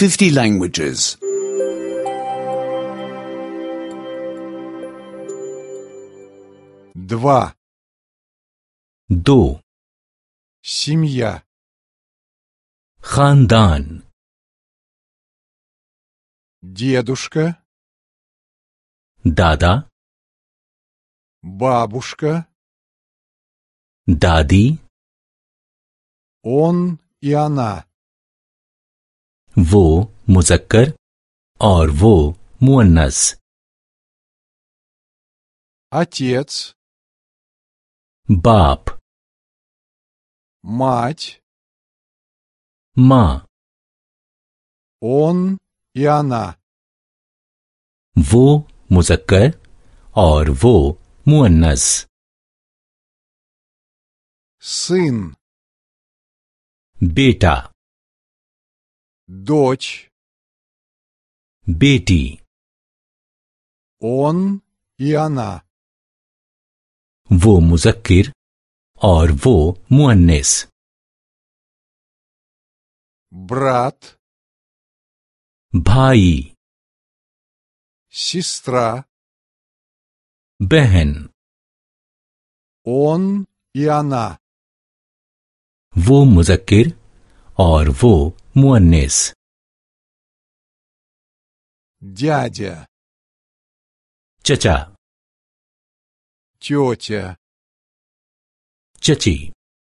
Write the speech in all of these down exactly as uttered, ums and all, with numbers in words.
fifty languages. Два. दो. Семья. खानदान. Дедушка. दादा. Бабушка. दादी. Он и она. वो मुज़क्कर और वो मुअन्नस. Отец. बाप. Мать. माँ. Он и она. वो मुज़क्कर और वो मुअन्नस. Сын. बेटा. Дочь. बेटी. Он и она. वो मुज़क्किर और वो मुअन्निस. Брат. भाई. Сестра. बहन. Он и она. वो मुज़क्किर और वो मुअन्निस. Дядя. चचा. Тетя. चची.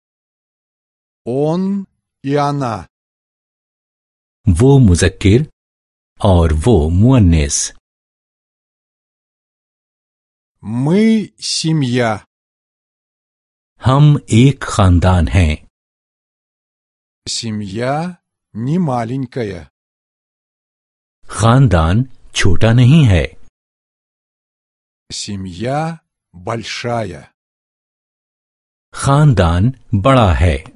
Он и она. वो मुज़क्किर और वो मुअन्निस. Мы семья. हम एक खानदान हैं. Семья не маленькая. खानदान छोटा नहीं है. Семья большая. खानदान बड़ा है.